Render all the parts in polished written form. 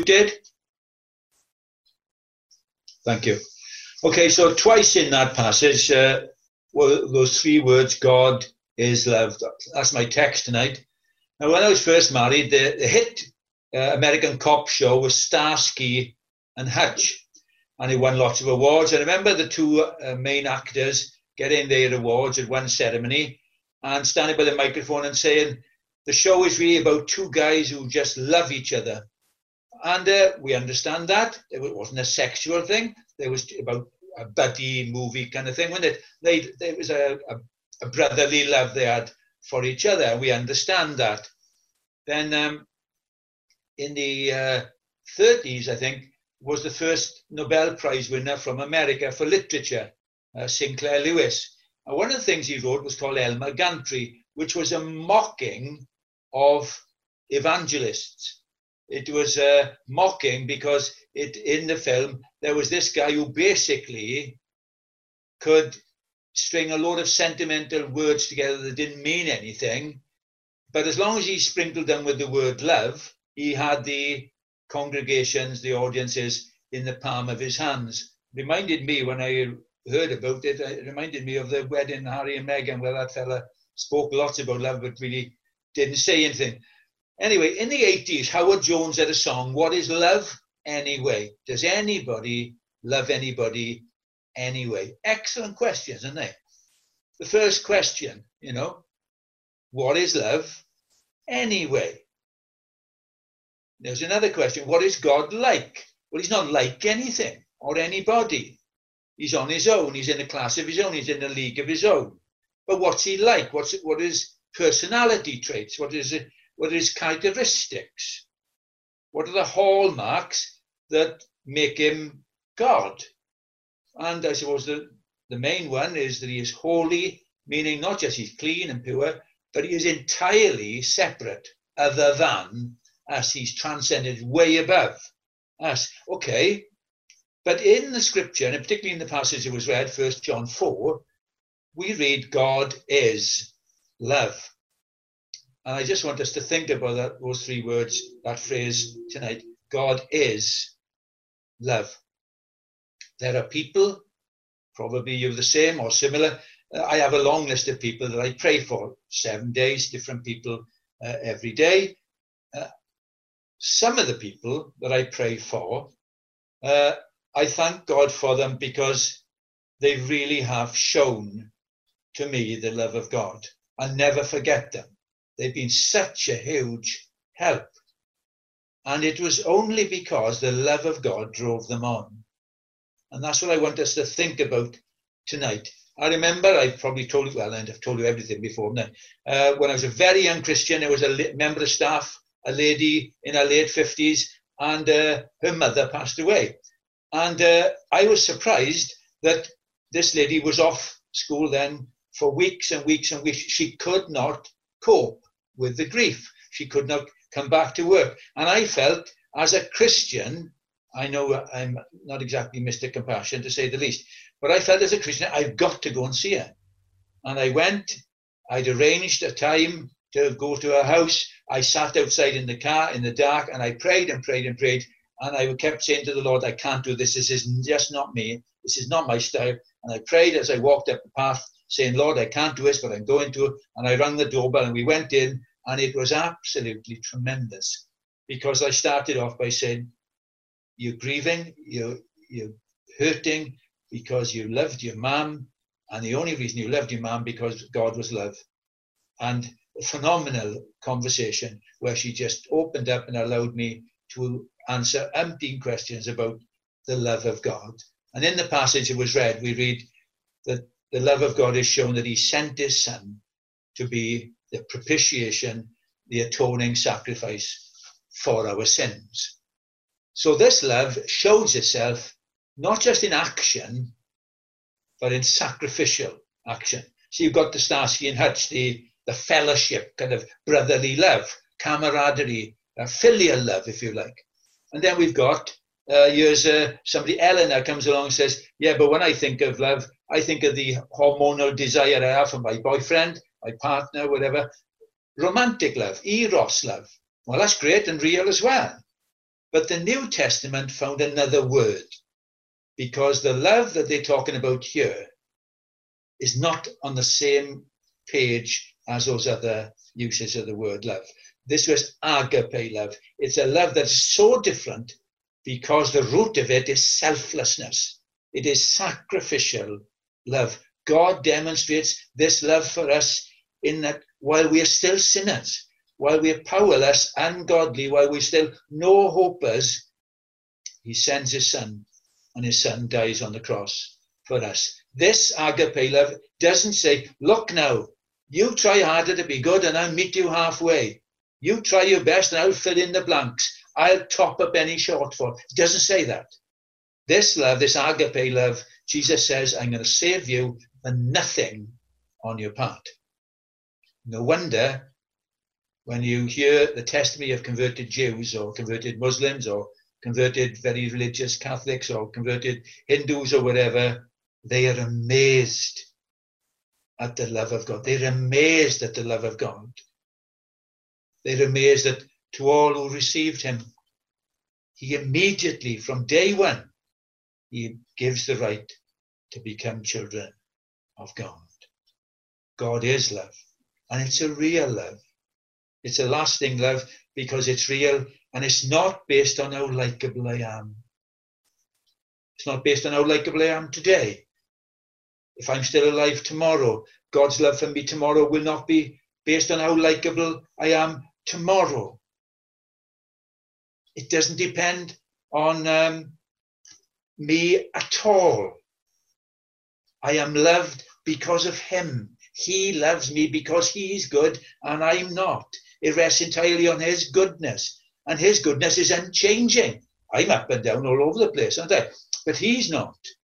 muted? Thank you. Okay, so twice in that passage, those three words, God is love. That's my text tonight. Now, when I was first married, the hit American cop show was Starsky and Hutch, and it won lots of awards. I remember the two main actors getting their awards at one ceremony and standing by the microphone and saying, the show is really about two guys who just love each other. And we understand that. It wasn't a sexual thing. It was about a buddy movie kind of thing, wasn't it? There was a brotherly love they had for each other. We understand that. Then in the 30s, I think, was the first Nobel Prize winner from America for literature, Sinclair Lewis. And one of the things he wrote was called Elmer Gantry, which was a mocking of evangelists. It was mocking because in the film, there was this guy who basically could string a load of sentimental words together that didn't mean anything. But as long as he sprinkled them with the word love, he had the congregations, the audiences in the palm of his hands. It reminded me, when I heard about it, it reminded me of the wedding, Harry and Meghan, where that fella spoke lots about love, but really didn't say anything. Anyway, in the 80s, Howard Jones had a song, What is Love Anyway? Does anybody love anybody anyway? Excellent questions, aren't they? The first question, what is love anyway? There's another question. What is God like? Well, he's not like anything or anybody. He's on his own. He's in a class of his own. He's in a league of his own. But what's he like? What is personality traits? What is his characteristics? What are the hallmarks that make him God? And I suppose the main one is that he is holy, meaning not just he's clean and pure, but he is entirely separate, other than us. He's transcended, way above us. Okay, but in the scripture, and particularly in the passage that was read, 1 John 4, we read God is love. And I just want us to think about those three words, that phrase tonight. God is love. There are people, probably you're the same or similar. I have a long list of people that I pray for, 7 days, different people every day. Some of the people that I pray for, I thank God for them because they really have shown to me the love of God. I'll never forget them. They've been such a huge help. And it was only because the love of God drove them on. And that's what I want us to think about tonight. I remember, I probably told you, well, I've told you everything before now. When I was a very young Christian, there was a member of staff, a lady in her late 50s, and her mother passed away. And I was surprised that this lady was off school then for weeks and weeks and weeks. She could not cope with the grief. She could not come back to work. And I felt, as a Christian, I know I'm not exactly Mr. Compassion, to say the least, but I felt as a Christian, I've got to go and see her. And I went. I'd arranged a time to go to her house. I sat outside in the car in the dark, and I prayed and prayed and prayed. And I kept saying to the Lord, I can't do this. This is just not me. This is not my style. And I prayed as I walked up the path, saying, Lord, I can't do this, but I'm going to. And I rang the doorbell, and we went in, and it was absolutely tremendous. Because I started off by saying, you're grieving, you're hurting because you loved your mum, and the only reason you loved your mum because God was love. And a phenomenal conversation where she just opened up and allowed me to answer umpteen questions about the love of God. And in the passage that was read, we read that the love of God is shown that he sent his son to be the propitiation, the atoning sacrifice for our sins. So this love shows itself not just in action, but in sacrificial action. So you've got the Starsky and Hutch, the fellowship, kind of brotherly love, camaraderie, filial love, if you like. And then we've got, somebody, Eleanor, comes along and says, yeah, but when I think of love, I think of the hormonal desire I have for my boyfriend, my partner, whatever. Romantic love, eros love. Well, that's great and real as well. But the New Testament found another word, because the love that they're talking about here is not on the same page as those other uses of the word love. This was agape love. It's a love that's so different because the root of it is selflessness. It is sacrificial love. God demonstrates this love for us in that while we are still sinners, while we are powerless, ungodly, while we're still no hopers, he sends his son, and his son dies on the cross for us. This agape love doesn't say, look now, you try harder to be good and I'll meet you halfway. You try your best and I'll fill in the blanks. I'll top up any shortfall. It doesn't say that. This love, this agape love, Jesus says, I'm going to save you for nothing on your part. No wonder when you hear the testimony of converted Jews or converted Muslims or converted very religious Catholics or converted Hindus or whatever, they are amazed at the love of God. They're amazed at the love of God. They're amazed that to all who received him, he immediately, from day one, he gives the right to become children of God. God is love, and it's a real love. It's a lasting love because it's real, and it's not based on how likable I am. It's not based on how likable I am today. If I'm still alive tomorrow, God's love for me tomorrow will not be based on how likable I am tomorrow. It doesn't depend on me at all. I am loved because of him. He loves me because he's good and I'm not. It rests entirely on his goodness. And his goodness is unchanging. I'm up and down all over the place, aren't I? But he's not.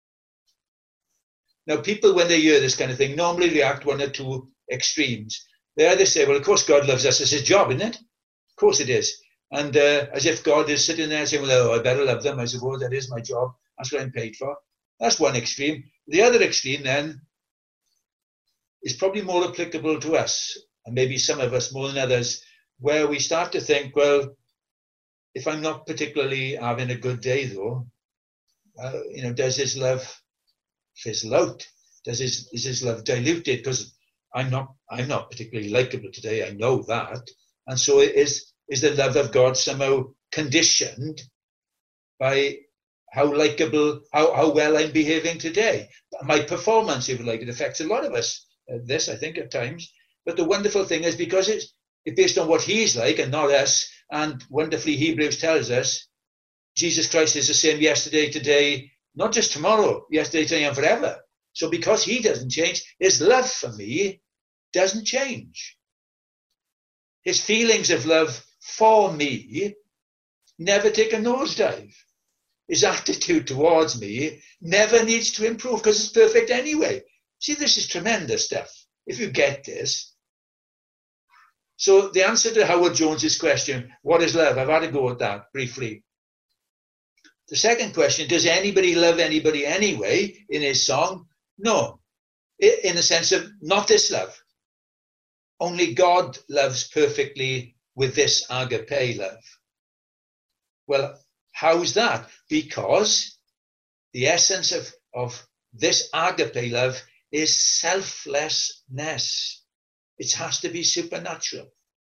Now, people, when they hear this kind of thing, normally react one or two extremes. They either say, well, of course God loves us. It's his job, isn't it? Of course it is. And as if God is sitting there saying, well, I better love them. I suppose that is my job. That's what I'm paid for. That's one extreme. The other extreme, then, is probably more applicable to us, and maybe some of us more than others, where we start to think, well, if I'm not particularly having a good day, though, does his love fizzle out? Is his love diluted? Because I'm not particularly likable today. I know that, and so is the love of God somehow conditioned by how likable, how well I'm behaving today? My performance, if you like, it affects a lot of us. This, I think, at times. But the wonderful thing is because it's based on what he's like and not us, and wonderfully Hebrews tells us Jesus Christ is the same yesterday, today, not just tomorrow, yesterday, today, and forever. So because he doesn't change, his love for me doesn't change. His feelings of love for me never take a nosedive. His attitude towards me never needs to improve because it's perfect anyway. See, this is tremendous stuff, if you get this. So the answer to Howard Jones's question, what is love? I've had a go at that briefly. The second question, does anybody love anybody anyway in his song? No, in the sense of not this love. Only God loves perfectly with this agape love. Well, how's that? Because the essence of this agape love is selflessness. It has to be supernatural.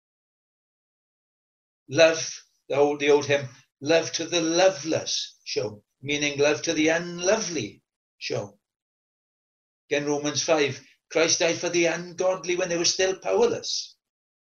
Love, the old hymn, love to the loveless shown, meaning love to the unlovely shown. Again, Romans 5, Christ died for the ungodly when they were still powerless.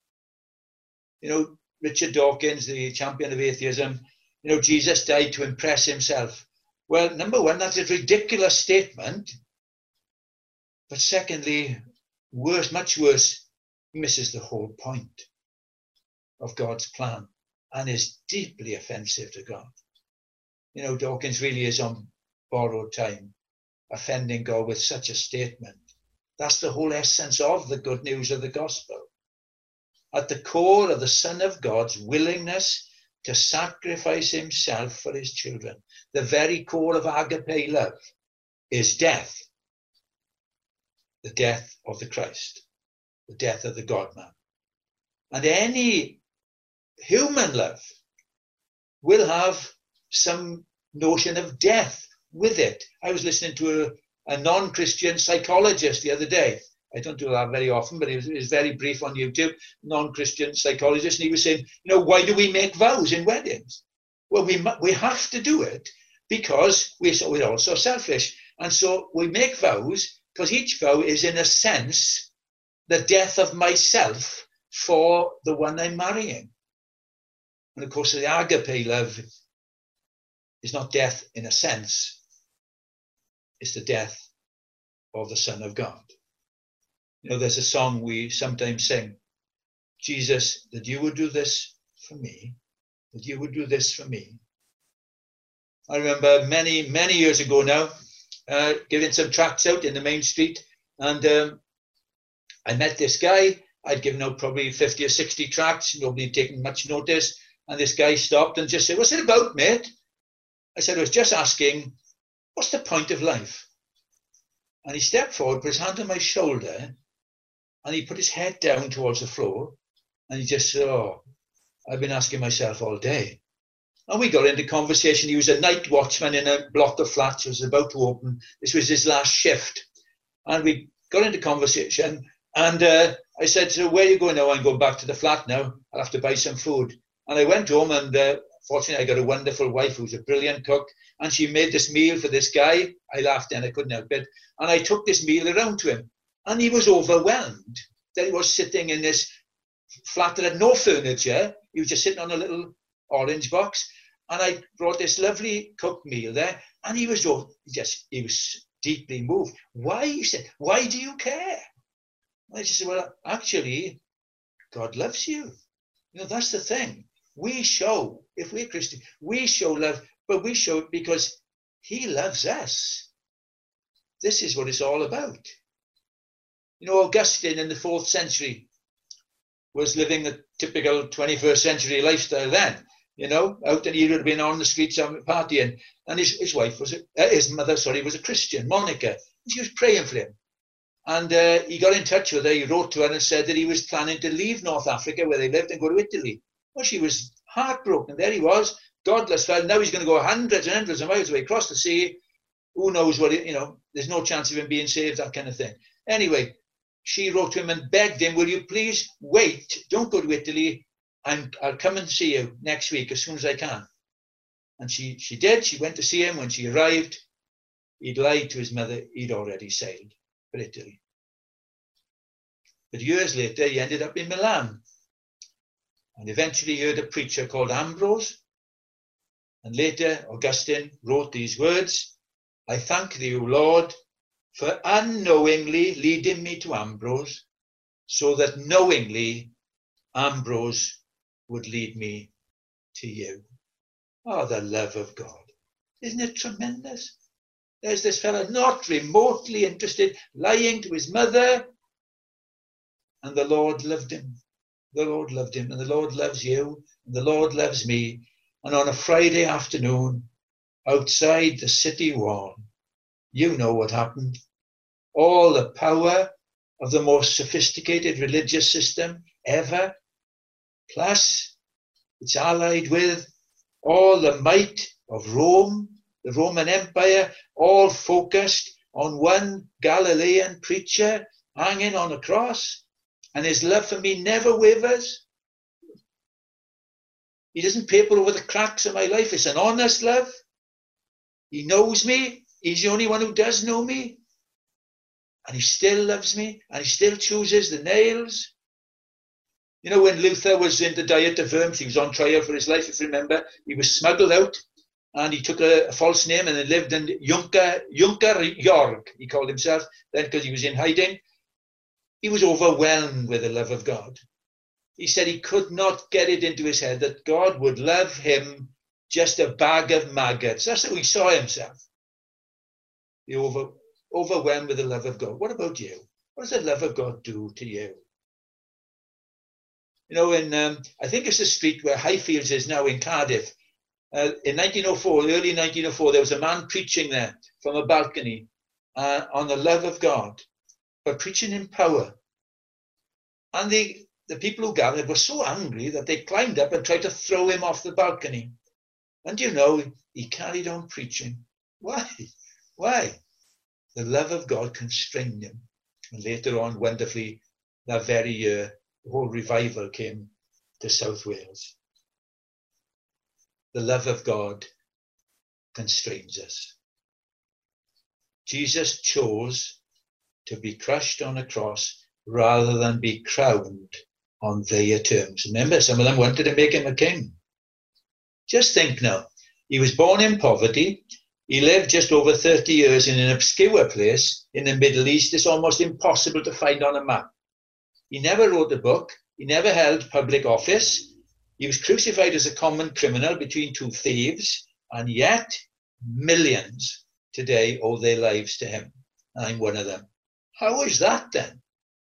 Richard Dawkins, the champion of atheism, Jesus died to impress himself. Well, number one, that's a ridiculous statement. But secondly, worse, much worse, misses the whole point of God's plan and is deeply offensive to God. Dawkins really is on borrowed time, offending God with such a statement. That's the whole essence of the good news of the gospel. At the core of the Son of God's willingness to sacrifice himself for his children, the very core of agape love is death. The death of the Christ, the death of the God-man. And any human love will have some notion of death with it. I was listening to a non-Christian psychologist the other day. I don't do that very often, but it was very brief on YouTube, non-Christian psychologist, and he was saying, why do we make vows in weddings? Well, we have to do it because we're also selfish. And so we make vows because each vow is, in a sense, the death of myself for the one I'm marrying. And of course, the agape love is not death in a sense. It's the death of the Son of God. There's a song we sometimes sing, Jesus, that you would do this for me, that you would do this for me. I remember many, many years ago now, giving some tracts out in the main street, and I met this guy. I'd given out probably 50 or 60 tracts, nobody had taken much notice, and this guy stopped and just said, what's it about, mate? I said, I was just asking, what's the point of life? And he stepped forward, put his hand on my shoulder, and he put his head down towards the floor, and he just said, I've been asking myself all day. And we got into conversation. He was a night watchman in a block of flats. It was about to open. This was his last shift. And we got into conversation, and I said, so where are you going now? I'm going back to the flat now. I'll have to buy some food. And I went home, and fortunately I got a wonderful wife who's a brilliant cook, and she made this meal for this guy. I laughed and I couldn't help it. And I took this meal around to him, and he was overwhelmed that he was sitting in this flat that had no furniture. He was just sitting on a little orange box, and I brought this lovely cooked meal there, and he was deeply moved. Why? He said, why do you care? And I just said, well, actually, God loves you. That's the thing. We show, if we're Christian, we show love, but we show it because he loves us. This is what it's all about. Augustine in the 4th century was living a typical 21st century lifestyle then, out, and he would have been on the streets partying. And his mother was a Christian, Monica, and she was praying for him. And he got in touch with her. He wrote to her and said that he was planning to leave North Africa, where they lived, and go to Italy. Well, she was heartbroken. There he was, godless fellow. Now he's going to go hundreds and hundreds of miles away across the sea. Who knows what, there's no chance of him being saved, that kind of thing. Anyway, she wrote to him and begged him, will you please wait? Don't go to Italy. I'll come and see you next week as soon as I can. And she did. She went to see him. When she arrived, he'd lied to his mother. He'd already sailed for Italy. But years later, he ended up in Milan. And eventually he heard a preacher called Ambrose. And later, Augustine wrote these words, I thank thee, O Lord, for unknowingly leading me to Ambrose, so that knowingly Ambrose would lead me to you. Oh, the love of God. Isn't it tremendous? There's this fellow not remotely interested, lying to his mother, and the Lord loved him. The Lord loved him, and the Lord loves you, and the Lord loves me. And on a Friday afternoon, outside the city wall, you know what happened. All the power of the most sophisticated religious system ever, plus it's allied with all the might of Rome, the Roman Empire, all focused on one Galilean preacher hanging on a cross, and his love for me never wavers. He doesn't paper over the cracks of my life. It's an honest love. He knows me. He's the only one who does know me. And he still loves me, and he still chooses the nails. When Luther was in the Diet of Worms, he was on trial for his life, if you remember. He was smuggled out, and he took a false name, and he lived in Junker Jörg, he called himself, then because he was in hiding. He was overwhelmed with the love of God. He said he could not get it into his head that God would love him just a bag of maggots. That's how he saw himself. He overwhelmed with the love of God. What about you? What does the love of God do to you? I think it's the street where Highfields is now in Cardiff. In 1904, early 1904, there was a man preaching there from a balcony on the love of God, but preaching in power. And the people who gathered were so angry that they climbed up and tried to throw him off the balcony. And he carried on preaching. Why? Why? The love of God constrained him. And later on, wonderfully, that very year, the whole revival came to South Wales. The love of God constrains us. Jesus chose to be crushed on a cross rather than be crowned on their terms. Remember, some of them wanted to make him a king. Just think now, he was born in poverty. He lived just over 30 years in an obscure place in the Middle East. It's almost impossible to find on a map. He never wrote a book. He never held public office. He was crucified as a common criminal between two thieves, and yet millions today owe their lives to him. I'm one of them. How is that then?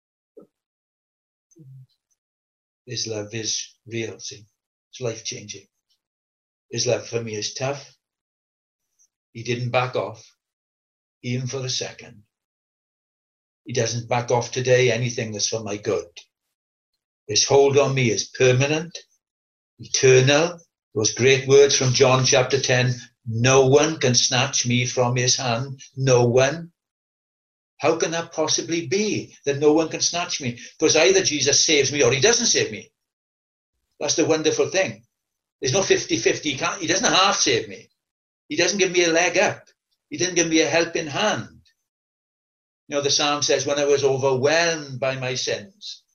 His love is real, see. It's life-changing. His love for me is tough. He didn't back off, even for a second. He doesn't back off today, anything that's for my good. His hold on me is permanent, eternal. Those great words from John chapter 10, no one can snatch me from his hand. No one. How can that possibly be, that no one can snatch me? Because either Jesus saves me or he doesn't save me. That's the wonderful thing. There's no 50-50. He doesn't half save me. He doesn't give me a leg up. He didn't give me a helping hand. The psalm says, when I was overwhelmed by my sins.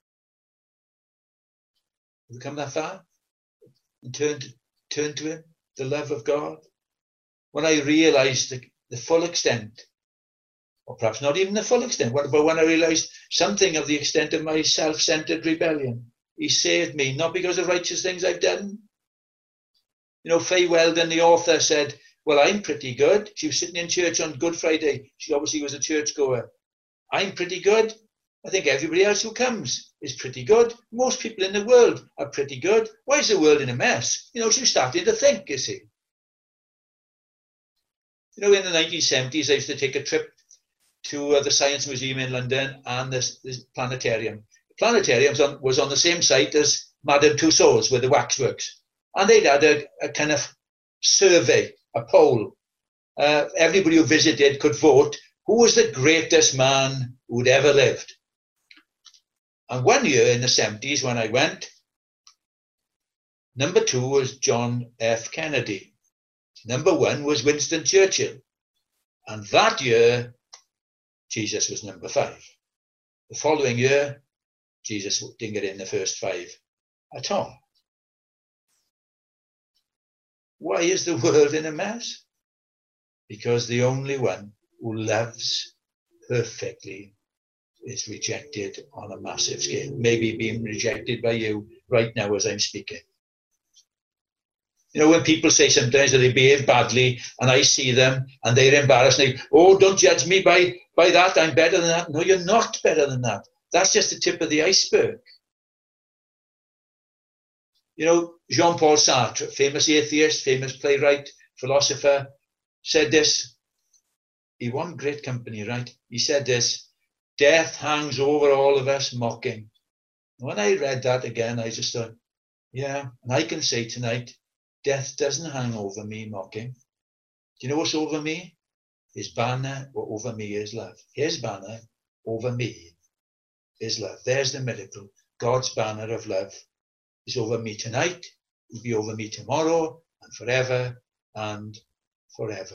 Have we come that far? And turn to him, the love of God. When I realized the full extent, or perhaps not even the full extent, but when I realized something of the extent of my self-centered rebellion, he saved me, not because of righteous things I've done. Faye Weldon, the author, said, well, I'm pretty good. She was sitting in church on Good Friday. She obviously was a churchgoer. I'm pretty good. I think everybody else who comes is pretty good. Most people in the world are pretty good. Why is the world in a mess? She's starting to think, you see. In the 1970s, I used to take a trip to the Science Museum in London and this planetarium. The planetarium was on the same site as Madame Tussauds, with the waxworks. And they'd had a kind of survey, a poll. Everybody who visited could vote who was the greatest man who'd ever lived. And one year in the 70s when I went, number 2 was John F. Kennedy. Number 1 was Winston Churchill. And that year, Jesus was number 5. The following year, Jesus didn't get in the first 5 at all. Why is the world in a mess? Because the only one who loves perfectly is rejected on a massive scale, maybe being rejected by you right now as I'm speaking. When people say sometimes that they behave badly and I see them and they're embarrassed, and they, oh, don't judge me by that, I'm better than that. No, you're not better than that. That's just the tip of the iceberg. Jean-Paul Sartre, famous atheist, famous playwright, philosopher, said this. He won great company, right? He said this, death hangs over all of us mocking. When I read that again, I just thought, yeah, and I can say tonight, death doesn't hang over me mocking. Do you know what's over me? His banner over me is love. His banner over me is love. There's the miracle. God's banner of love is over me tonight, will be over me tomorrow, and forever and forever.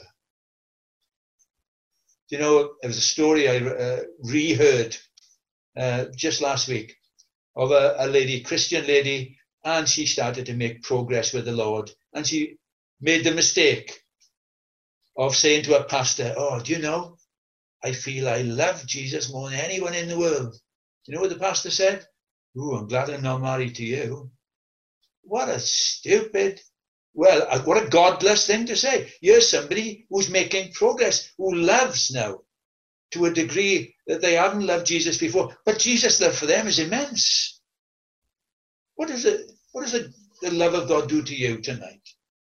There was a story I reheard just last week of a lady, Christian lady, and she started to make progress with the Lord. And she made the mistake of saying to her pastor, oh, do you know, I feel I love Jesus more than anyone in the world. Do you know what the pastor said? Ooh, I'm glad I'm not married to you. What a stupid, what a godless thing to say. Here's somebody who's making progress, who loves now to a degree that they haven't loved Jesus before. But Jesus' love for them is immense. What does the love of God do to you tonight?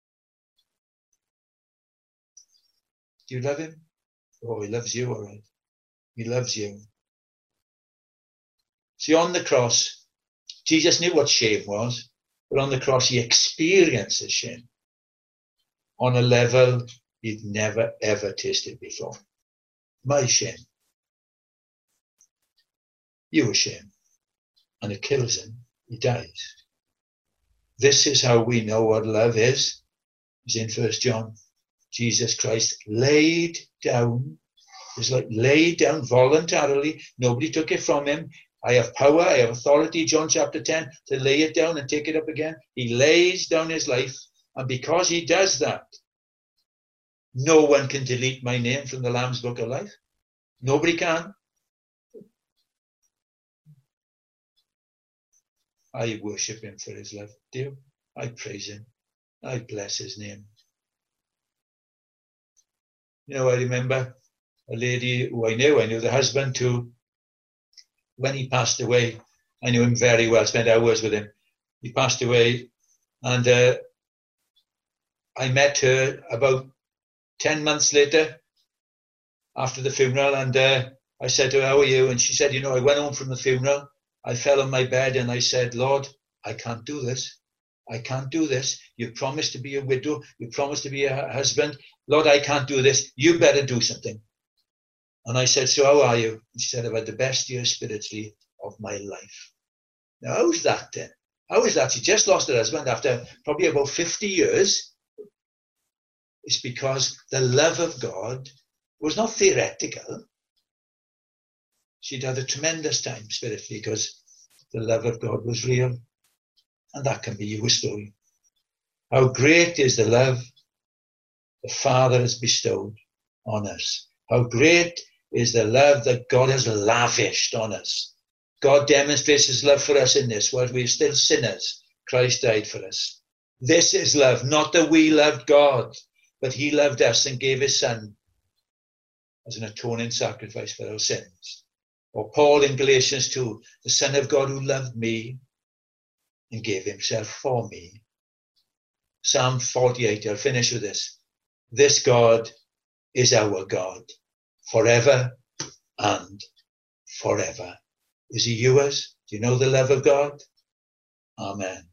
Do you love him? Oh, he loves you, all right. He loves you. See, on the cross, Jesus knew what shame was, but on the cross he experiences shame. on a level he'd never, ever tasted before. My shame. Your shame. And it kills him. He dies. This is how we know what love is. It's in 1 John. Jesus Christ laid down. It's like laid down voluntarily. Nobody took it from him. I have power, I have authority, John chapter 10, to lay it down and take it up again. He lays down his life. And because he does that, no one can delete my name from the Lamb's Book of Life. Nobody can. I worship him for his love. Do you? I praise him. I bless his name. You know, I remember a lady who I knew the husband too. When he passed away, I knew him very well, spent hours with him. He passed away, and I met her about 10 months later after the funeral, and I said to her, how are you? And she said, you know, I went home from the funeral, I fell on my bed and I said, Lord, I can't do this. I can't do this. You promised to be a widow. You promised to be a husband. Lord, I can't do this. You better do something. And I said, so how are you? And she said, I've had the best year spiritually of my life. Now, how's that then? How is that? She just lost her husband after probably about 50 years. It's because the love of God was not theoretical. She'd had a tremendous time spiritually because the love of God was real. And that can be your story. How great is the love the Father has bestowed on us. How great is the love that God has lavished on us. God demonstrates his love for us in this. While we're still sinners, Christ died for us. This is love, not that we loved God, but he loved us and gave his son as an atoning sacrifice for our sins. Or Paul in Galatians 2, the Son of God who loved me and gave himself for me. Psalm 48, I'll finish with this. This God is our God, forever and forever. Is he yours? Do you know the love of God? Amen.